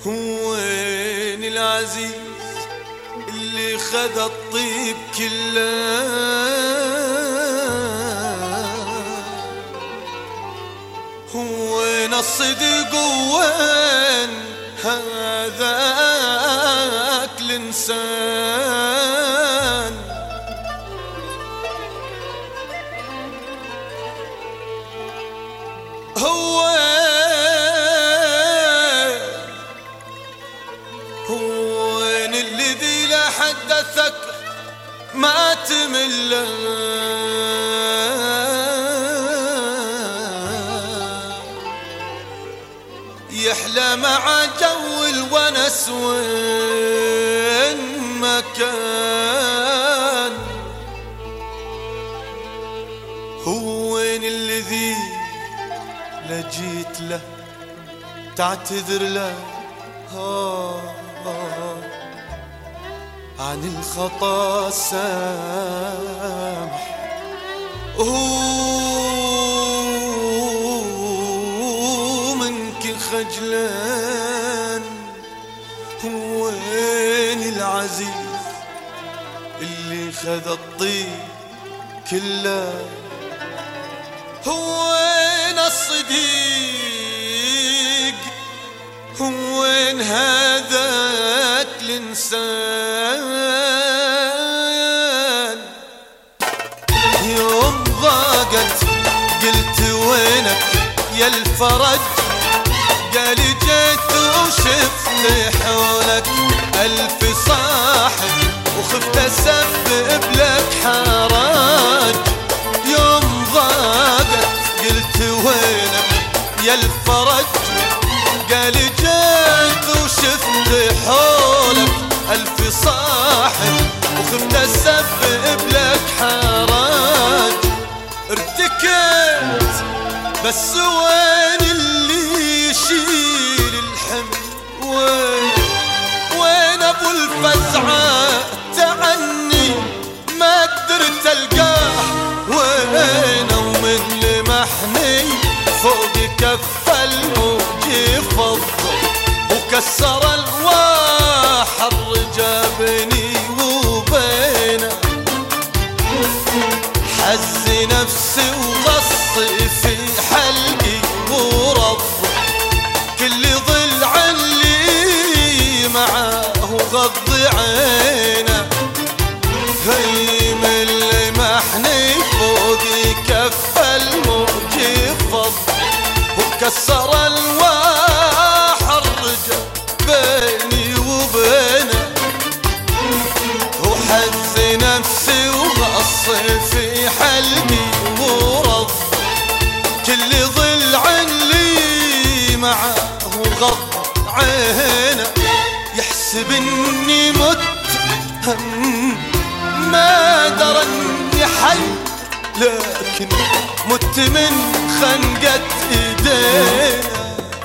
وين العزيز اللي خذ الطيب كله؟ وين الصدق وين هذاك الإنسان؟ وين الذي لا حدثك ما تمل؟ يحلى مع جو الونس وين ما كان. وين الذي لجيت له تعتذر له عن الخطا سامح؟ منك خجلان. وين العزيز اللي خذ الطيب كله؟ وين الصديق وين هذاك الإنسان؟ يوم ضاقت قلت وينك يا الفرج؟ قالي جيت وشفت حولك ألف صاحب وخفت أسبب لك حراج. يوم ضاقت قلت وينك يا الفرج؟ قالي جيت وشفت حولك ألف صاحب وخفت أسبب لك حراج. ارتكيت بس وين اللي يشيل الحمل؟ وين أبو الفزعة تعني ما قدرت ألقاه؟ وين ومن لمحني فوق كف الموج فضل وكسر الواح الرجا بيني وبينه؟ حز نفسي وغصي في حلقي ورض كل ضلع اللي معاه غض عينه. هي من لمحني فوق كف الموج فض وكسر الواح الرجا بيني وبينه. وحز نفسي وغصي في حلقي ورض كل ضلع اللي معه غض عينه. يحسب اني مت ما درى اني حي لكن مت من خنقة ايدينا.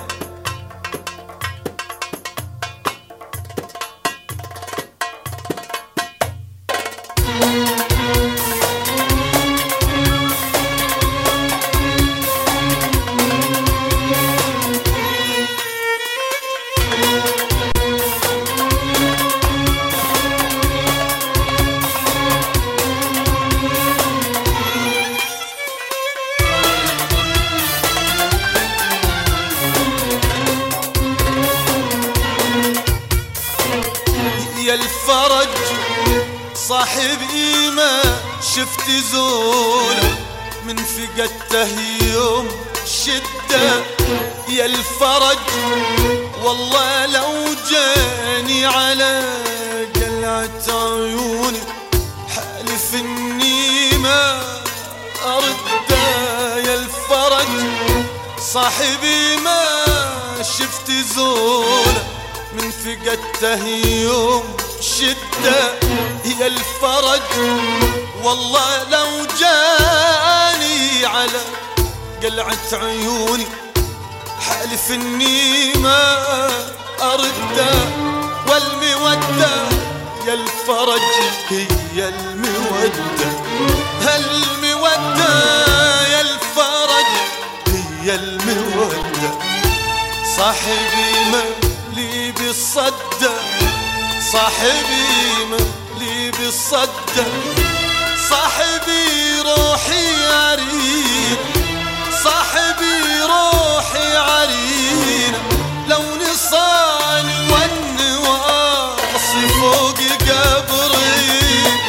يا الفرج صاحب إيمة شفت زوله من فقدته يوم شدة. يا الفرج والله لو جاني على قلعة عيوني حالف إني ما أرده. يا الفرج صاحبي ما شفت زوله من فقدته يوم شدة. يا الفرج والله لو جاني على قلعة عيوني حالف اني ما أرده. والمودة يا الفرج هي المودة، المودة يا الفرج هي المودة. صاحبي ما لي بالصدق، صاحبي ملي بالصدق، صاحبي روحي عريض، صاحبي روحي عرينا، لو نصان والنواصي فوق قبري،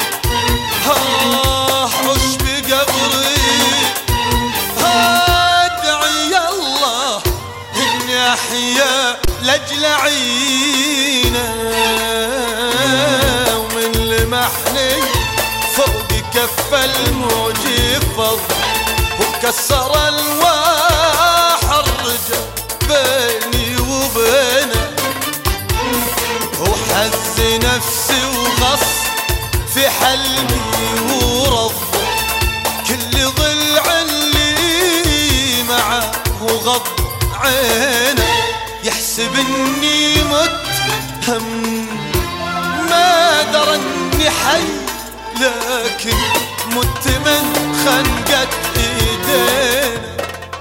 عش بقبري، ادعي الله اني احيا لاجل عينا، ومن لمحني فوق كف الموج فض، وكسر الواح الرجا بيني وبينه، وحز نفسي وغص في حلمي ورض، كل ضلع اللي معه وغض عينه، يحسب اني مت هم ما درى اني حي، لكن مت من خنقة ايدينا.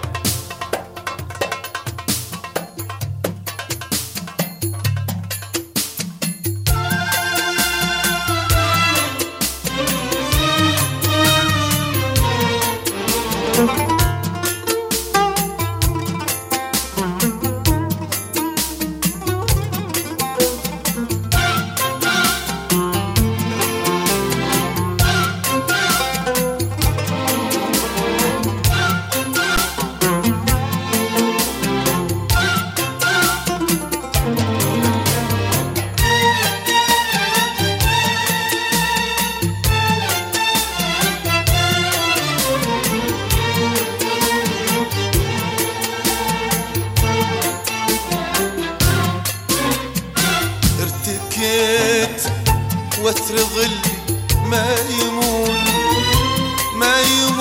وتر ظلي ما يمون ما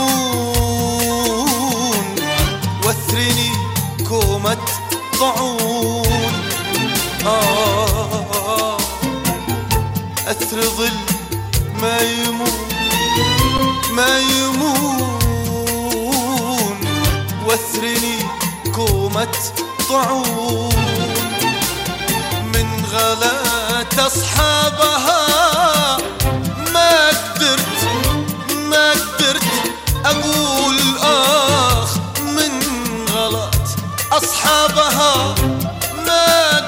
يمون، وثرني كومة طعون، أثر ظلي ما يمون ما يمون، وثرني كومة طعون، من غلات أصحابها ما قدرت أقول آخ، من غلط أصحابها ما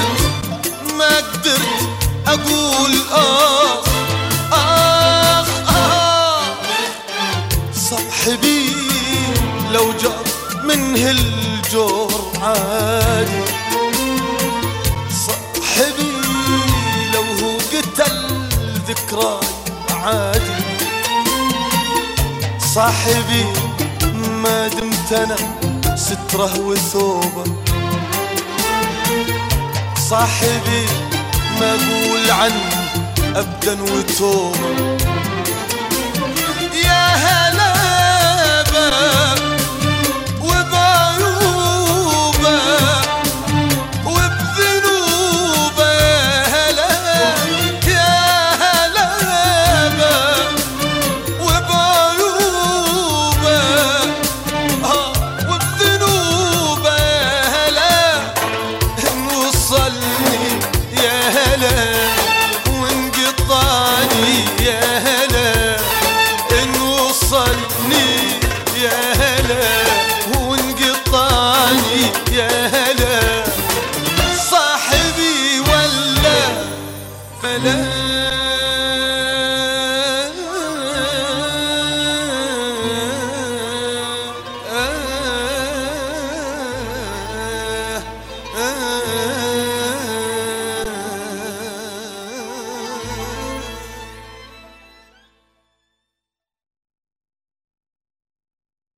قدرت أقول آخ آخ آخ، صاحبي لو جار منه الجور عادي، صاحبي لو هو قتل ذكراي عادي، صاحبي ما دمت انا ستره وثوبه، صاحبي ما اقول عنه ابدا وتوبه، يا هلا بك وبعيوبه وبذنوبه، يا هلا بك وبعيوبه وبذنوبه، هلا ان وصلني يا هلا وانقطعني يا هلا، ان وصلني يا هلا وانقطعني يا هلا، صاحبي ولا فلا